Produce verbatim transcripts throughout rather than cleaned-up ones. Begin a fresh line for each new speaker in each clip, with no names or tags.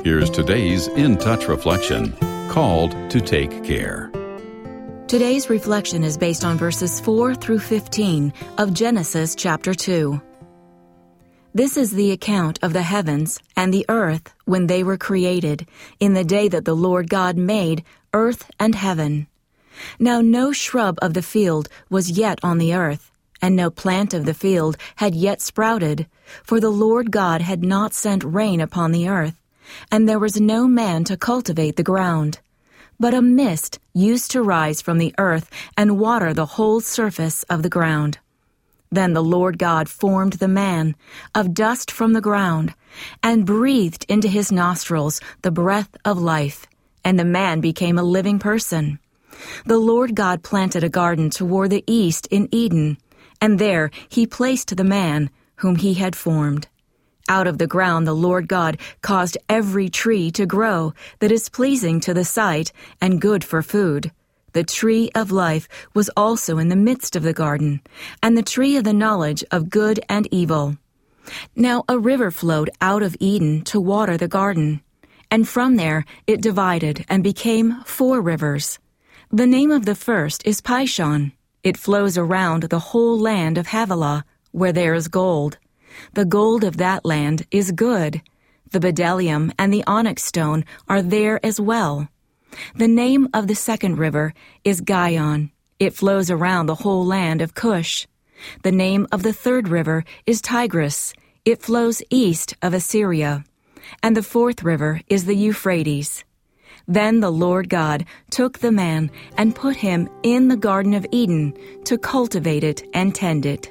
Here's today's In Touch reflection, called to Take Care.
Today's reflection is based on verses four through fifteen of Genesis chapter two. This is the account of the heavens and the earth when they were created, in the day that the Lord God made earth and heaven. Now no shrub of the field was yet on the earth, and no plant of the field had yet sprouted, for the Lord God had not sent rain upon the earth, and there was no man to cultivate the ground. But a mist used to rise from the earth and water the whole surface of the ground. Then the Lord God formed the man of dust from the ground, and breathed into his nostrils the breath of life, and the man became a living person. The Lord God planted a garden toward the east in Eden, and there he placed the man whom he had formed. Out of the ground the Lord God caused every tree to grow that is pleasing to the sight and good for food. The tree of life was also in the midst of the garden, and the tree of the knowledge of good and evil. Now a river flowed out of Eden to water the garden, and from there it divided and became four rivers. The name of the first is Pishon. It flows around the whole land of Havilah, where there is gold. The gold of that land is good. The bdellium and the onyx stone are there as well. The name of the second river is Gihon. It flows around the whole land of Cush. The name of the third river is Tigris. It flows east of Assyria. And the fourth river is the Euphrates. Then the Lord God took the man and put him in the Garden of Eden to cultivate it and tend it.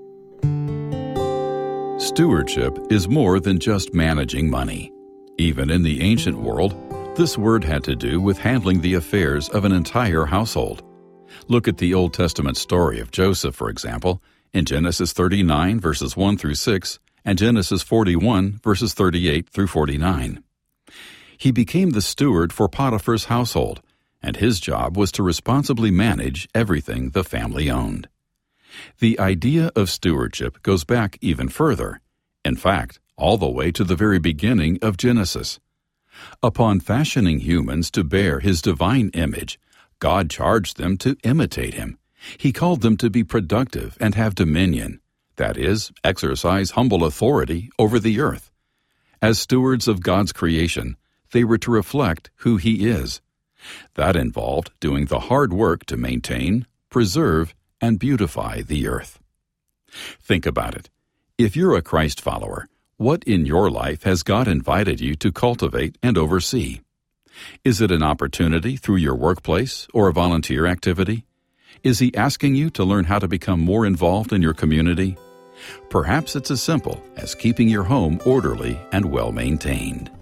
Stewardship is more than just managing money. Even in the ancient world, this word had to do with handling the affairs of an entire household. Look at the Old Testament story of Joseph, for example, in Genesis thirty-nine, verses one through six, and Genesis forty-one, verses thirty-eight through forty-nine. He became the steward for Potiphar's household, and his job was to responsibly manage everything the family owned. The idea of stewardship goes back even further, in fact, all the way to the very beginning of Genesis. Upon fashioning humans to bear His divine image, God charged them to imitate Him. He called them to be productive and have dominion, that is, exercise humble authority over the earth. As stewards of God's creation, they were to reflect who He is. That involved doing the hard work to maintain, preserve, and beautify the earth. Think about it. If you're a Christ follower, what in your life has God invited you to cultivate and oversee? Is it an opportunity through your workplace or a volunteer activity? Is He asking you to learn how to become more involved in your community? Perhaps it's as simple as keeping your home orderly and well-maintained.